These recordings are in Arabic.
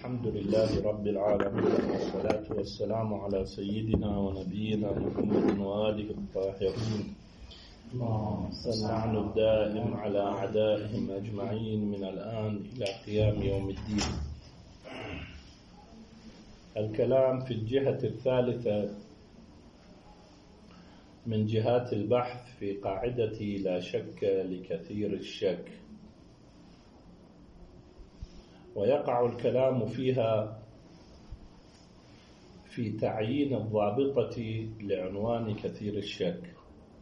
الحمد لله رب العالمين، والصلاة والسلام على سيدنا ونبينا محمد وآله الطاهرين، واللعن الدائم على أعدائهم أجمعين من الآن إلى قيام يوم الدين. الكلام في الجهة الثالثة من جهات البحث في قاعدة لا شك لكثير الشك، ويقع الكلام فيها في تعيين الضابطة لعنوان كثير الشك،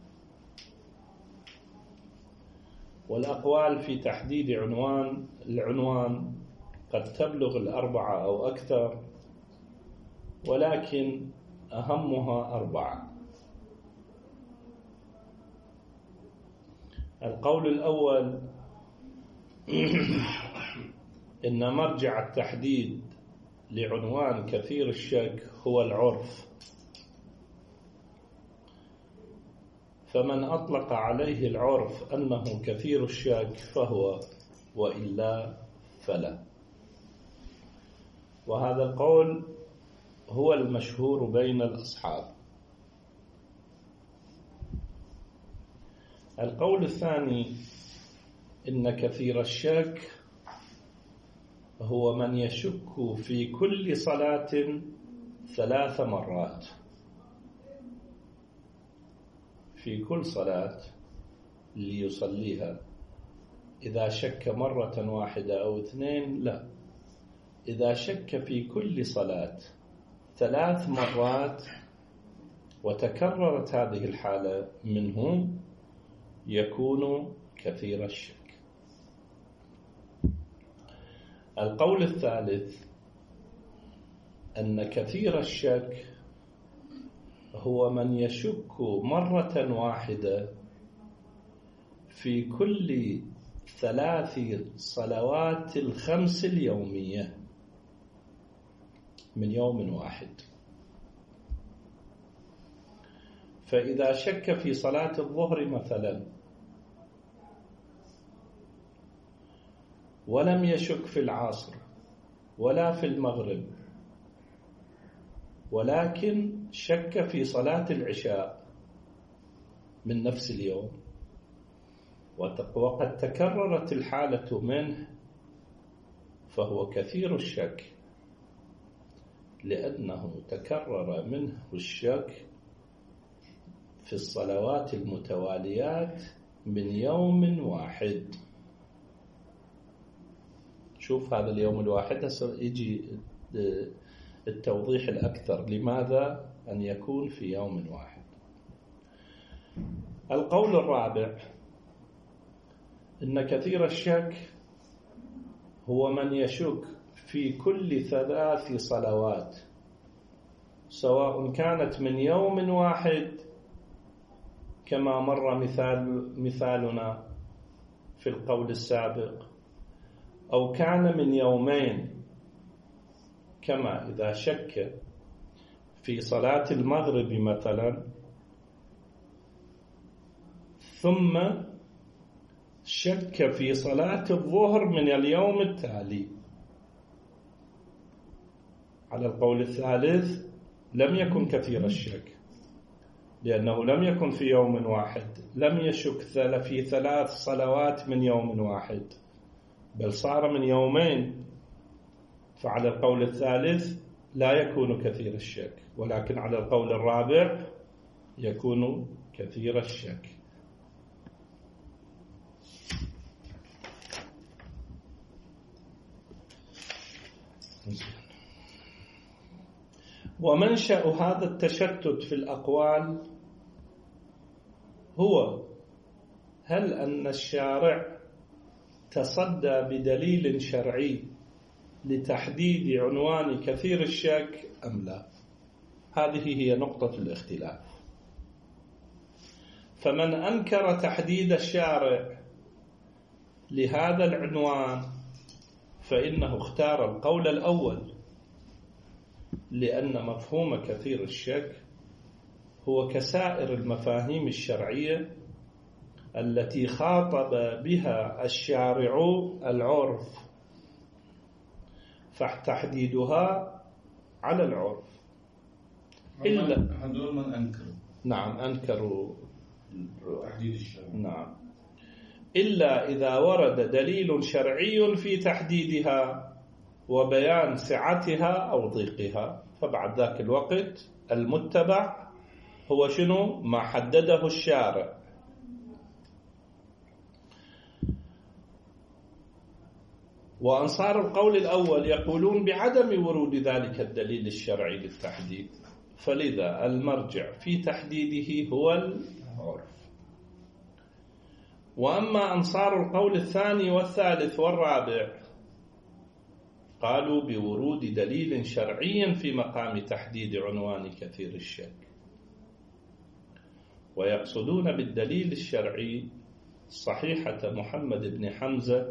والأقوال في تحديد العنوان قد تبلغ 4 أو أكثر، ولكن أهمها 4. القول الأول إن مرجع التحديد لعنوان كثير الشك هو العرف، فمن أطلق عليه العرف أنه كثير الشك فهو، وإلا فلا. وهذا القول هو المشهور بين الأصحاب. القول الثاني إن كثير الشك هو من يشك في كل صلاة 3 مرات، في كل صلاة اللي يصليها. إذا شك مرة واحدة أو 2، لا، إذا شك في كل صلاة 3 مرات وتكررت هذه الحالة منه يكون كثير الشك. القول الثالث أن كثير الشك هو من يشك مرة واحدة في كل 3 صلوات ال5 اليومية من يوم واحد. فإذا شك في صلاة الظهر مثلا ولم يشك في العصر ولا في المغرب، ولكن شك في صلاة العشاء من نفس اليوم، وقد تكررت الحالة منه، فهو كثير الشك، لأنه تكرر منه الشك في الصلوات المتواليات من يوم واحد. شوف هذا اليوم الواحد، يجي التوضيح الأكثر لماذا أن يكون في يوم واحد. القول الرابع إن كثير الشك هو من يشك في كل 3 صلوات، سواء كانت من يوم واحد كما مر مثالنا في القول السابق، أو كان من يومين، كما إذا شك في صلاة المغرب مثلا ثم شك في صلاة الظهر من اليوم التالي. على القول الثالث لم يكن كثير الشك، لأنه لم يكن في يوم واحد، لم يشك في 3 صلوات من يوم واحد، بل صار من يومين. فعلى القول الثالث لا يكون كثير الشك، ولكن على القول الرابع يكون كثير الشك. ومنشأ هذا التشتت في الأقوال هو هل أن الشارع تصدى بدليل شرعي لتحديد عنوان كثير الشك أم لا؟ هذه هي نقطة الاختلاف. فمن أنكر تحديد الشارع لهذا العنوان فإنه اختار القول الأول، لأن مفهوم كثير الشك هو كسائر المفاهيم الشرعية التي خاطب بها الشارع العرف، فتحديدها على العرف. إلا هذول من أنكروا. نعم أنكروا تحديد الشرع. نعم. إلا إذا ورد دليل شرعي في تحديدها وبيان سعتها أو ضيقها، فبعد ذاك الوقت المتبع هو شنو؟ ما حدده الشارع. وأنصار القول الأول يقولون بعدم ورود ذلك الدليل الشرعي للتحديد، فلذا المرجع في تحديده هو العرف. وأما أنصار القول الثاني والثالث والرابع قالوا بورود دليل شرعي في مقام تحديد عنوان كثير الشك، ويقصدون بالدليل الشرعي صحيحة محمد بن حمزة،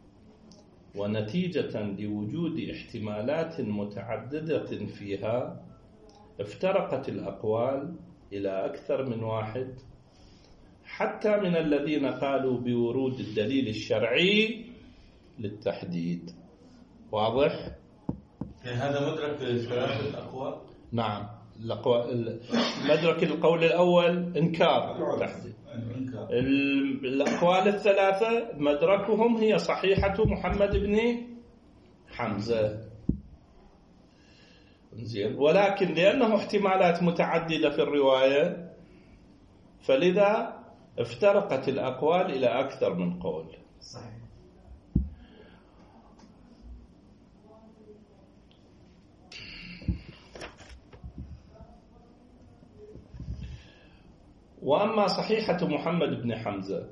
ونتيجة لوجود احتمالات متعددة فيها افترقت الأقوال إلى أكثر من واحد، حتى من الذين قالوا بورود الدليل الشرعي للتحديد. واضح؟ هذا مدرك ثلاثة الأقوال؟ نعم. مدرك القول الأول إنكار التحديد. الأقوال الثلاثة مدركهم هي صحيحة محمد بن حمزة. زين. ولكن لأنه احتمالات متعددة في الرواية فلذا افترقت الأقوال إلى أكثر من قول. صحيح. وأما صحيحة محمد بن حمزة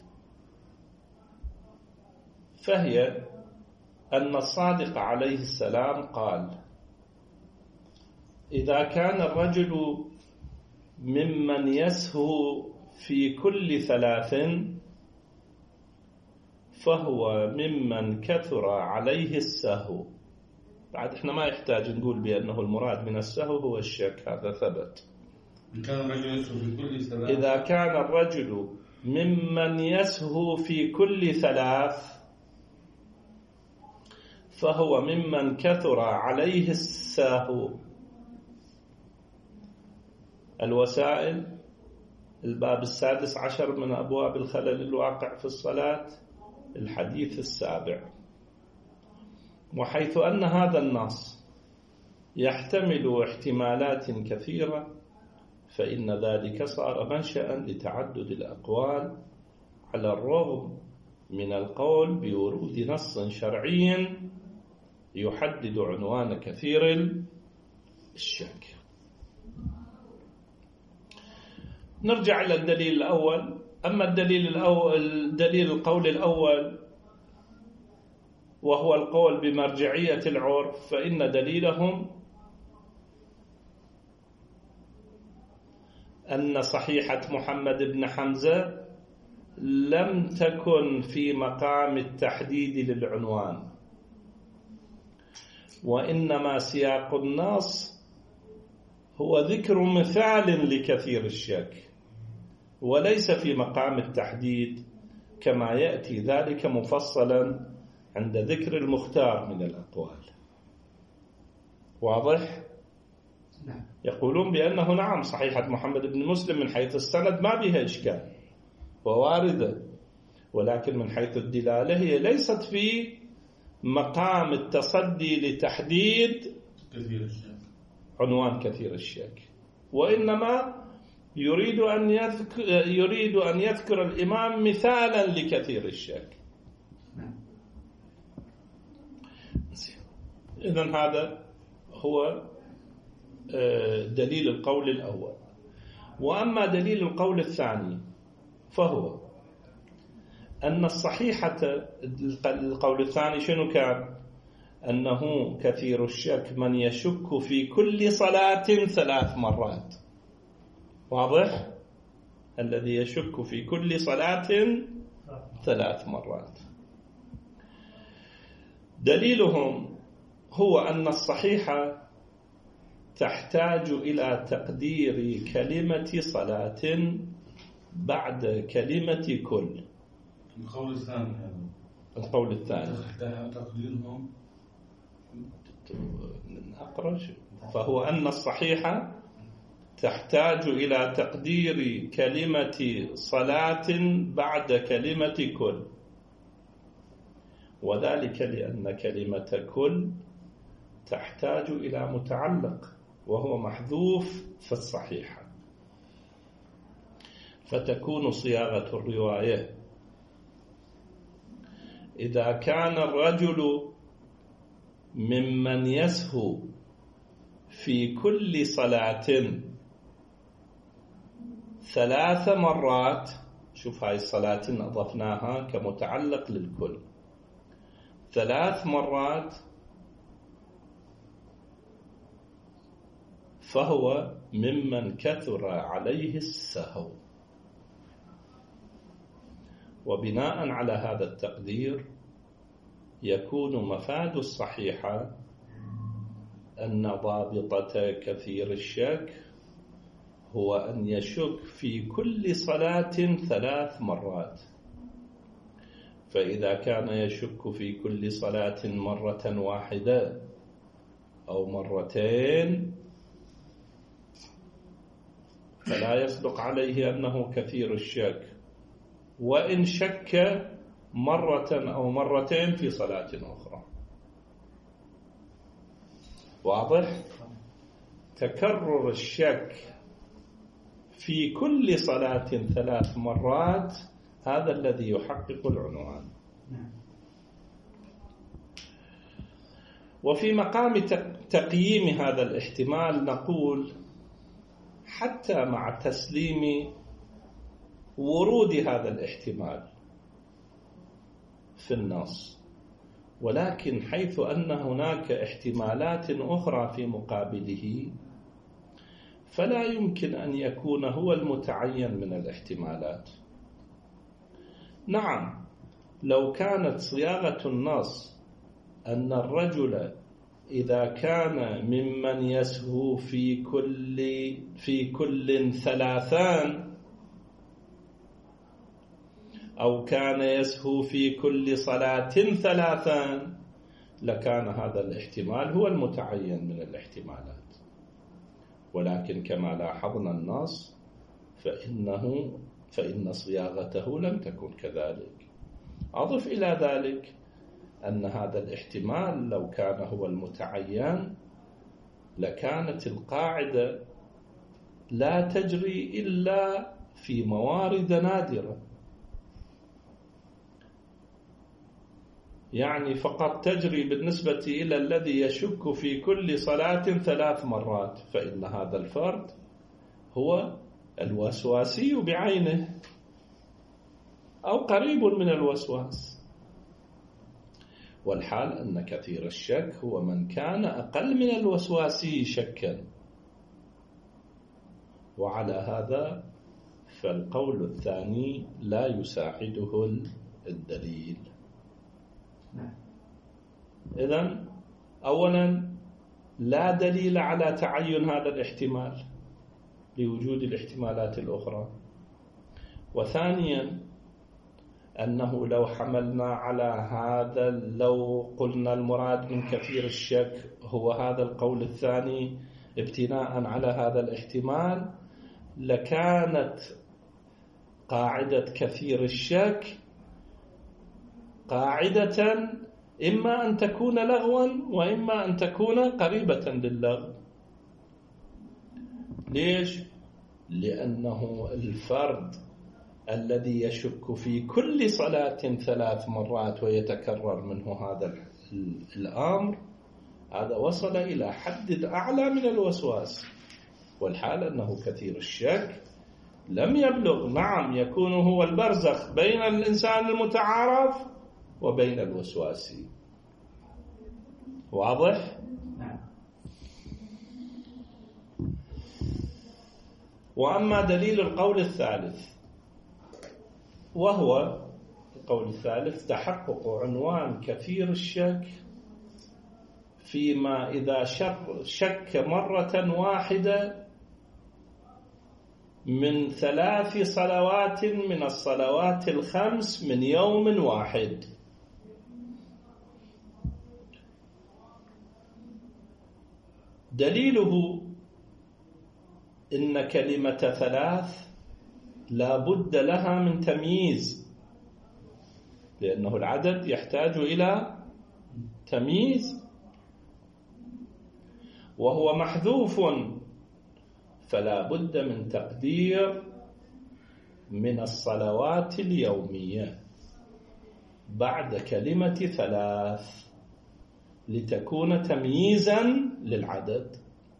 فهي أن الصادق عليه السلام قال: إذا كان الرجل ممن يسهو في كل ثلاث فهو ممن كثر عليه السهو. بعد احنا ما يحتاج نقول بأنه المراد من السهو هو الشك، هذا ثبت. إذا كان الرجل ممن يسهو في كل ثلاث فهو ممن كثر عليه السهو. الوسائل الباب 16 من أبواب الخلل الواقع في الصلاة، الحديث 7. وحيث أن هذا النص يحتمل احتمالات كثيرة فإن ذلك صار منشأ لتعدد الأقوال، على الرغم من القول بورود نص شرعي يحدد عنوان كثير الشك. نرجع إلى الدليل الأول. أما دليل القول الأول وهو القول بمرجعية العرف، فإن دليلهم أن صحيحة محمد بن حمزة لم تكن في مقام التحديد للعنوان، وإنما سياق النص هو ذكر مثال لكثير الشك، وليس في مقام التحديد كما يأتي ذلك مفصلا عند ذكر المختار من الأقوال. واضح؟ يقولون بأنه نعم صحيحة محمد بن مسلم من حيث السند ما بها إشكال وواردة، ولكن من حيث الدلالة هي ليست في مقام التصدي لتحديد عنوان كثير الشك، وإنما يريد أن يذكر الإمام مثالا لكثير الشك. إذن هذا هو دليل القول الأول. وأما دليل القول الثاني فهو أن الصحيحة، القول الثاني شنو كان؟ أنه كثير الشك من يشك في كل صلاة 3 مرات. واضح؟ الذي يشك في كل صلاة 3 مرات. دليلهم هو أن الصحيحة تحتاج إلى تقدير كلمة صلاة بعد كلمة كل. القول الثاني القول الثاني تقديرهم أقرأ شيء. فهو أن الصحيحة تحتاج إلى تقدير كلمة صلاة بعد كلمة كل، وذلك لأن كلمة كل تحتاج إلى متعلق وهو محذوف في الصحيحة، فتكون صياغة الرواية: إذا كان الرجل ممن يسهو في كل صلاة 3 مرات، شوف هاي الصلاة أضفناها كمتعلق للكل 3 مرات، فهو ممن كثر عليه السهو. وبناء على هذا التقدير يكون مفاد الصحيحة أن ضابطة كثير الشك هو أن يشك في كل صلاة 3 مرات. فإذا كان يشك في كل صلاة مرة واحدة أو مرتين فلا يصدق عليه أنه كثير الشك، وإن شك مرة أو مرتين في صلاة أخرى. واضح؟ تكرر الشك في كل صلاة 3 مرات هذا الذي يحقق العنوان. وفي مقام تقييم هذا الاحتمال نقول حتى مع تسليم ورود هذا الاحتمال في النص، ولكن حيث أن هناك احتمالات أخرى في مقابله فلا يمكن أن يكون هو المتعين من الاحتمالات. نعم، لو كانت صياغة النص أن الرجل إذا كان ممن يسهو في كل 3 أو كان يسهو في كل صلاة 3 لكان هذا الاحتمال هو المتعين من الاحتمالات، ولكن كما لاحظنا النص فإن صياغته لم تكن كذلك. أضف إلى ذلك أن هذا الاحتمال لو كان هو المتعين لكانت القاعدة لا تجري إلا في موارد نادرة، يعني فقط تجري بالنسبة إلى الذي يشك في كل صلاة 3 مرات، فإن هذا الفرد هو الوسواسي بعينه أو قريب من الوسواس. والحال أن كثير الشك هو من كان أقل من الوسواسي شكا، وعلى هذا فالقول الثاني لا يساعده الدليل. إذن أولا لا دليل على تعين هذا الاحتمال لوجود الاحتمالات الأخرى، وثانيا أنه لو حملنا على هذا، لو قلنا المراد من كثير الشك هو هذا القول الثاني ابتناء على هذا الاحتمال، لكانت قاعدة كثير الشك قاعدة إما أن تكون لغوا وإما أن تكون قريبة للغو. ليش؟ لأنه الفرد الذي يشك في كل صلاة 3 مرات ويتكرر منه هذا الأمر، هذا وصل إلى حد أعلى من الوسواس، والحال أنه كثير الشك لم يبلغ. نعم، يكون هو البرزخ بين الإنسان المتعارف وبين الوسواسي. واضح؟ وأما دليل القول الثالث، وهو القول الثالث تحقق عنوان كثير الشك فيما إذا شك مرة واحدة من 3 صلوات من الصلوات 5 من يوم واحد. دليله إن كلمة ثلاث لا بد لها من تمييز، لأنه العدد يحتاج إلى تمييز، وهو محذوف، فلا بد من تقدير من الصلوات اليومية بعد كلمة ثلاث لتكون تمييزا للعدد.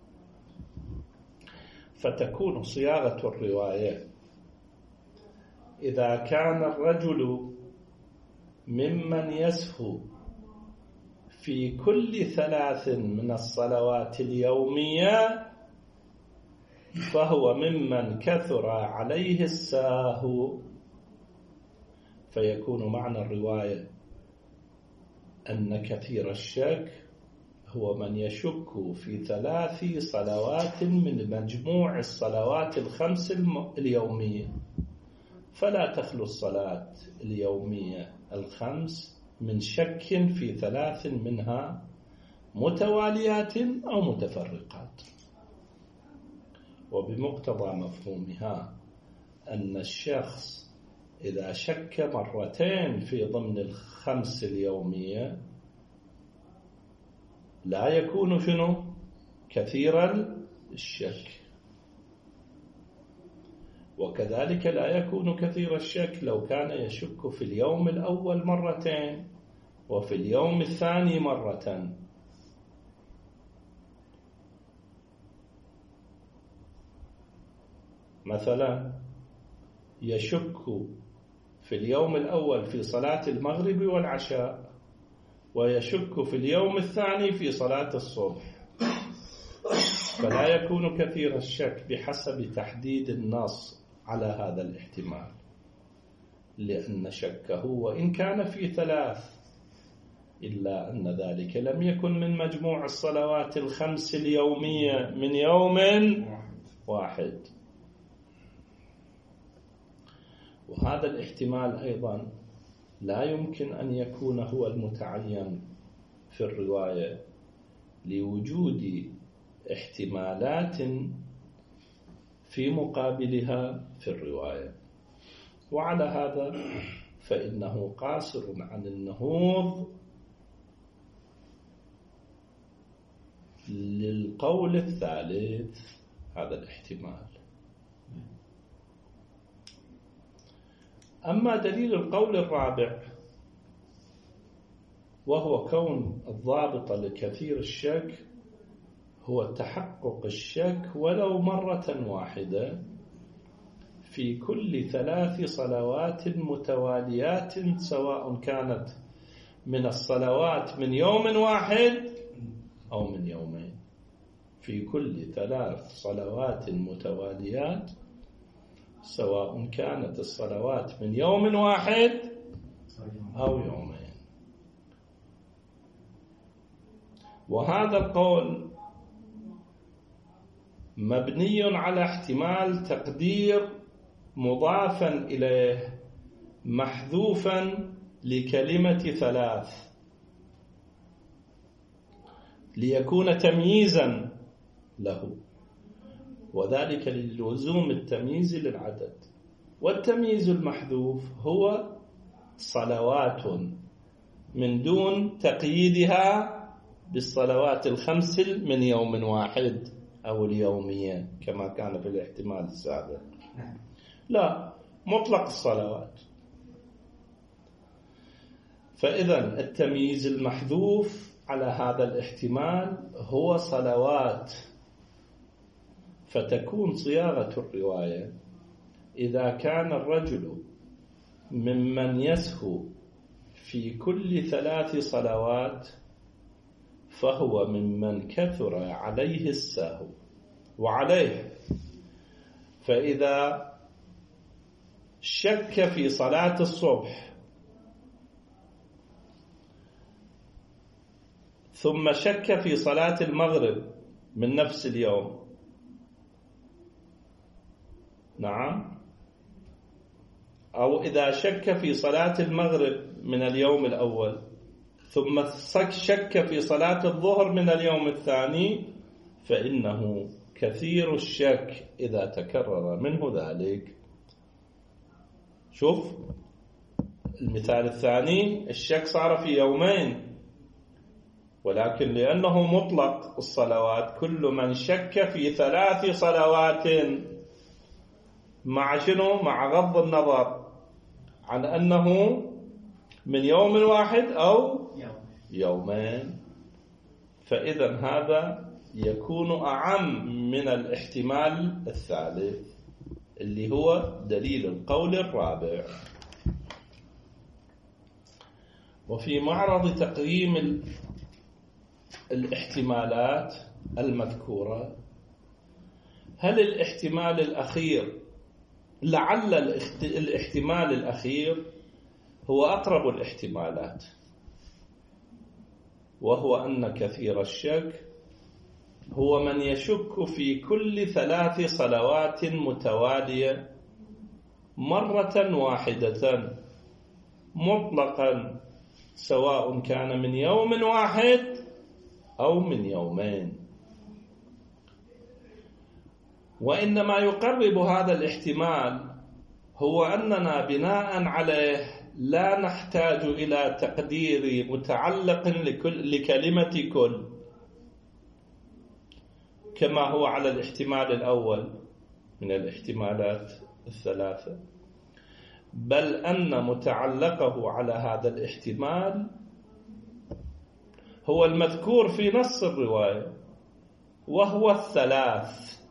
فتكون صياغة الرواية إذا كان الرجل ممن يسهو في كل ثلاث من الصلوات اليومية فهو ممن كثر عليه الساهو، فيكون معنى الرواية أن كثير الشك هو من يشك في 3 صلوات من مجموع الصلوات الخمس اليومية، فلا تخلو الصلاة اليومية الخمس من شك في 3 منها متواليات أو متفرقات. وبمقتضى مفهومها أن الشخص إذا شك مرتين في ضمن الخمس اليومية لا يكون شنو؟ كثير الشك. وكذلك لا يكون كثير الشك لو كان يشك في اليوم الأول مرتين وفي اليوم الثاني مرة. مثلا يشك في اليوم الأول في صلاة المغرب والعشاء، ويشك في اليوم الثاني في صلاة الصبح، فلا يكون كثير الشك بحسب تحديد النص على هذا الاحتمال، لأن شكه وإن كان في 3 إلا أن ذلك لم يكن من مجموع الصلوات الخمس اليومية من يوم واحد. وهذا الاحتمال أيضا لا يمكن أن يكون هو المتعين في الرواية لوجود احتمالات في مقابلها في الرواية. وعلى هذا فإنه قاصر عن النهوض للقول الثالث، هذا الاحتمال. أما دليل القول الرابع وهو كون الضابط لكثير الشك هو تحقق الشك ولو مرة واحدة في كل 3 صلوات متواليات، سواء كانت من الصلوات من يوم واحد أو من يومين، في كل 3 صلوات متواليات سواء كانت الصلوات من يوم واحد أو يومين. وهذا القول مبني على احتمال تقدير مضافا إليه محذوفا لكلمة 3 ليكون تمييزا له، وذلك للزوم التمييز للعدد. والتمييز المحذوف هو صلوات من دون تقييدها بالصلوات الخمس من يوم واحد أو اليومية كما كان في الاحتمال السابق، لا، مطلق الصلوات. فإذا التمييز المحذوف على هذا الاحتمال هو صلوات. فتكون صياغة الرواية إذا كان الرجل ممن يسهو في كل 3 صلوات فهو ممن كثر عليه السهو وعليه. فإذا شك في صلاة الصبح ثم شك في صلاة المغرب من نفس اليوم، نعم، أو إذا شك في صلاة المغرب من اليوم الأول ثم شك في صلاة الظهر من اليوم الثاني، فإنه كثير الشك إذا تكرر منه ذلك. شوف المثال الثاني، الشك صار في يومين، ولكن لأنه مطلق الصلوات، كل من شك في 3 صلوات مع شنو؟ مع غض النظر عن أنه من يوم واحد أو يومين، فإذا هذا يكون أعم من الاحتمال الثالث اللي هو دليل القول الرابع. وفي معرض تقييم الاحتمالات المذكورة، هل الاحتمال الأخير، لعل الاحتمال الأخير هو أقرب الاحتمالات، وهو أن كثير الشك هو من يشك في كل 3 صلوات متوالية مرة واحدة مطلقا، سواء كان من يوم واحد أو من يومين. وإنما يقرب هذا الاحتمال هو أننا بناء عليه لا نحتاج إلى تقدير متعلق لكلمة كل كما هو على الاحتمال الأول من الاحتمالات ال3، بل أن متعلقه على هذا الاحتمال هو المذكور في نص الرواية، وهو 3.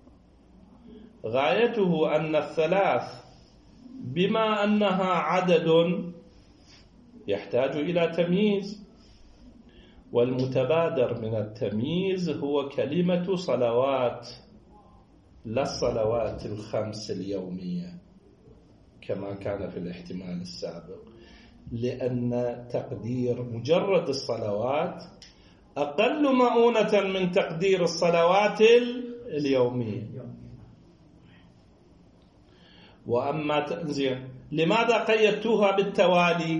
غايته أن 3 بما أنها عدد يحتاج إلى تمييز، والمتبادر من التمييز هو كلمة صلوات، لا الصلوات ال5 اليومية كما كان في الاحتمال السابق، لأن تقدير مجرد الصلوات أقل مؤونة من تقدير الصلوات اليومية. وأما تنزيل، لماذا قيدتها بالتوالي؟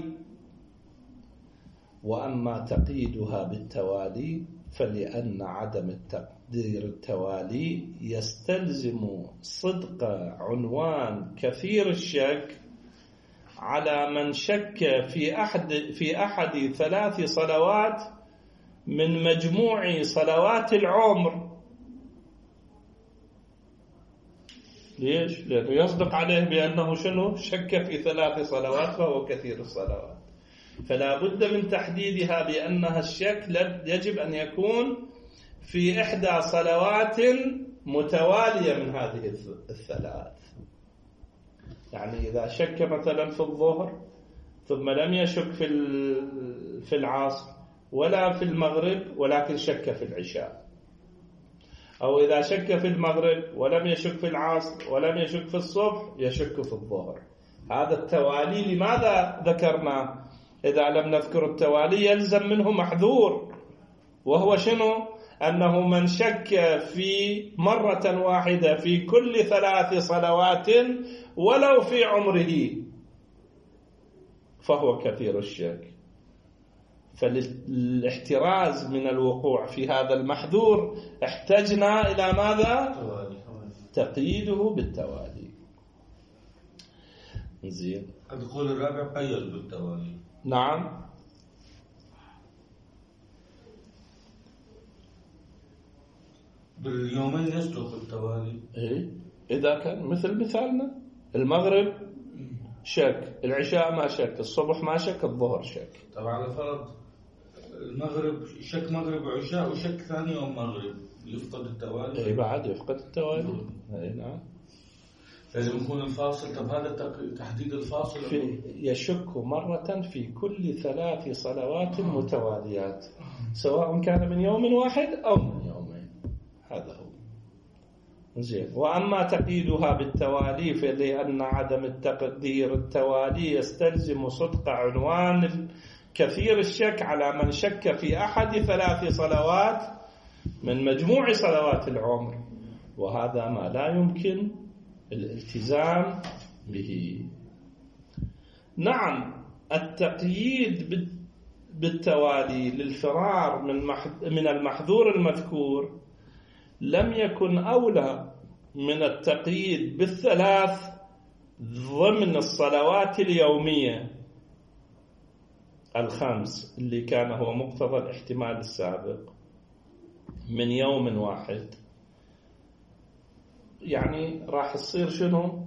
وأما تقييدها بالتوالي فلأن عدم التقدير التوالي يستلزم صدق عنوان كثير الشك على من شك في أحد 3 صلوات من مجموع صلوات العمر. ليش؟ لأنه يصدق عليه بأنه شنو؟ شك في 3 صلوات فهو كثير الصلوات، فلا بد من تحديدها بأنها الشك يجب أن يكون في 1 صلوات متوالية من هذه ال3. يعني إذا شك مثلا في الظهر ثم لم يشك في العصر ولا في المغرب ولكن شك في العشاء، أو إذا شك في المغرب ولم يشك في العصر ولم يشك في الصبح يشك في الظهر، هذا التوالي لماذا ذكرنا؟ إذا لم نذكر التوالي يلزم منه محذور، وهو شنو؟ أنه من شك في مرة واحدة في كل 3 صلوات ولو في عمره فهو كثير الشك. فللاحتراز من الوقوع في هذا المحذور احتجنا إلى ماذا؟ تقييده بالتوالي. زين. القول الرابع قيد بالتوالي. نعم. باليومين يصدق التوالي. إيه؟ إذا كان مثل مثالنا المغرب شك، العشاء ما شك، الصبح ما شك، الظهر شك. طبعا على فرض المغرب شك مغرب وعشاء وشك ثاني يوم مغرب يفقد التوالي. إيه بعد يفقد التوالي. إيه نعم. لازم يكون الفاصل. طب هذا تحديد الفاصل يشك مرة في كل 3 صلوات متواليات سواء كان من يوم واحد أو من يومين، هذا هو. زين. وأما تقييدها بالتوالي فلأن عدم التقدير التوالي يستلزم صدق عنوان كثير الشك على من شك في أحد 3 صلوات من مجموع صلوات العمر، وهذا ما لا يمكن الالتزام به. نعم، التقييد بالتوالي للفرار من المحذور المذكور لم يكن أولى من التقييد بالثلاث ضمن الصلوات اليومية الخمس اللي كان هو مقتضى الاحتمال السابق من يوم واحد؟ يعني راح يصير شنو؟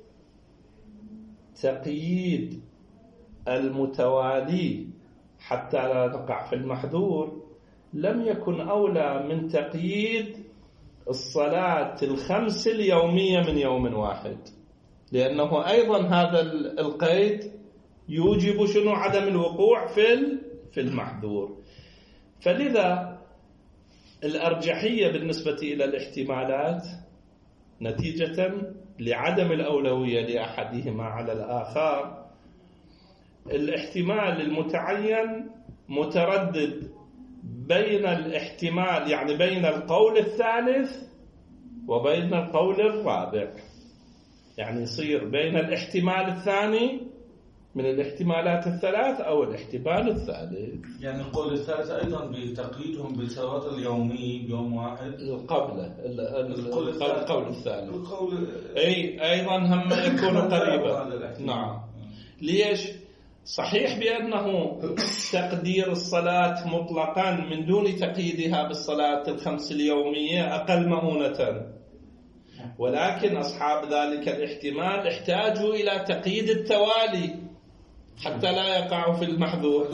تقييد المتوالي حتى لا نقع في المحذور لم يكن أولى من تقييد الصلاة الخمس اليومية من يوم واحد، لأنه أيضا هذا القيد يوجب شنو؟ عدم الوقوع في المحذور. فلذا الأرجحية بالنسبة إلى الاحتمالات نتيجة لعدم الأولوية لأحدهما على الآخر، الاحتمال المتعين متردد بين الاحتمال، يعني بين القول الثالث وبين القول الرابع، يعني يصير بين الاحتمال الثاني من الاحتمالات الثلاث أو الاحتمال الثالث. يعني القول الثالث أيضا بتقييدهم بالصلاة اليومي بيوم واحد قبله القول الثالث أيضا هم يكون قريبا. نعم. ليش؟ صحيح بأنه تقدير الصلاة مطلقا من دون تقييدها بالصلاة الخمس اليومية أقل مؤونة، ولكن أصحاب ذلك الاحتمال احتاجوا إلى تقييد التوالي حتى لا يقعوا في المحذور.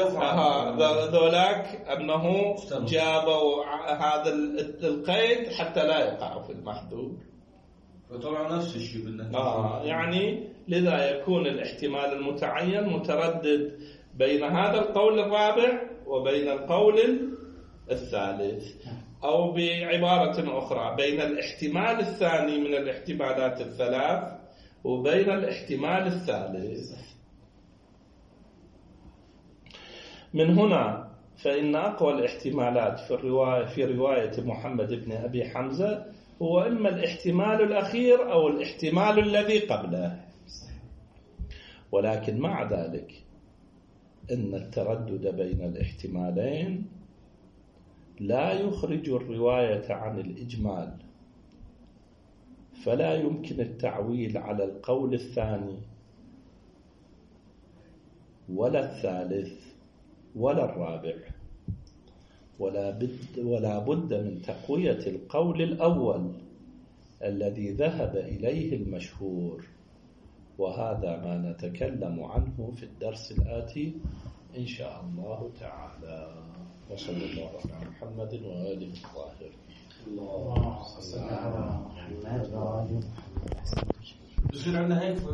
ذولاك أنه جابوا هذا القيد حتى لا يقعوا في المحذور، فطبعا نفس الشيء بالنتيجة. يعني لذا يكون الاحتمال المتعين متردد بين هذا القول الرابع وبين القول الثالث، أو بعبارة أخرى بين الاحتمال الثاني من الاحتمالات الثلاث وبين الاحتمال الثالث. من هنا فإن أقوى الاحتمالات في رواية محمد بن أبي حمزة هو إما الاحتمال الأخير أو الاحتمال الذي قبله. ولكن مع ذلك إن التردد بين الاحتمالين لا يخرج الرواية عن الإجمال، فلا يمكن التعويل على القول الثاني ولا الثالث ولا الرابع، ولا بد من تقوية القول الأول الذي ذهب إليه المشهور، وهذا ما نتكلم عنه في الدرس الآتي إن شاء الله تعالى. وصلى الله على محمد وآله الطاهرين. اللهم صل على محمد وآله. بصير عندنا هيك